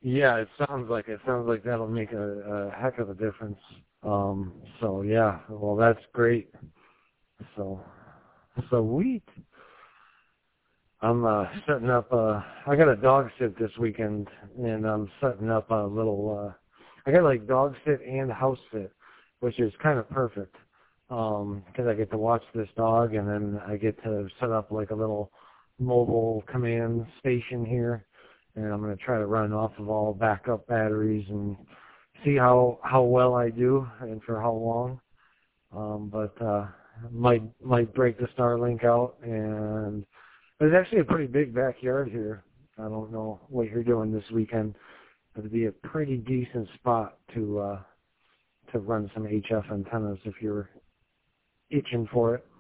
Yeah, it sounds like it. Sounds like that'll make a heck of a difference. So yeah, well that's great. So sweet. I'm setting up. I got a dog sit this weekend, and I'm setting up a little. I got like dog sit and house sit, which is kind of perfect. Because I get to watch this dog, and then I get to set up like a little mobile command station here, and I'm going to try to run off of all backup batteries and see how well I do and for how long. But might break the Starlink out, and there's actually a pretty big backyard here. I don't know what you're doing this weekend, but it'd be a pretty decent spot to run some HF antennas if you're itching for it.